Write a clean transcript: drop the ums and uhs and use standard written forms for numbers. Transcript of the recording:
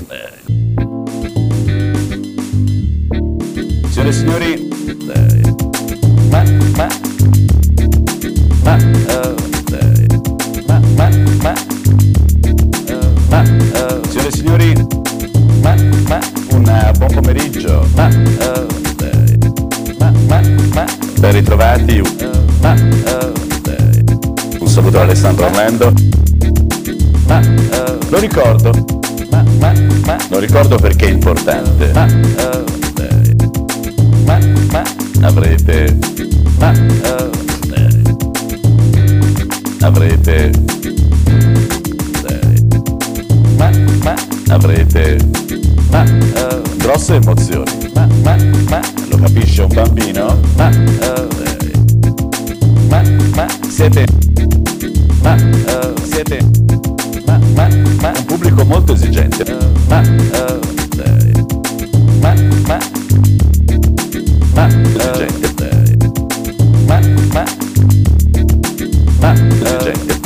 Signore e signori, signore e signori, un buon pomeriggio, ben ritrovati, un saluto da Alessandro Orlando. Lo ricordo perché è importante. Avrete grosse emozioni. Lo capisce un bambino? Siete un pubblico molto esigente. Esigente.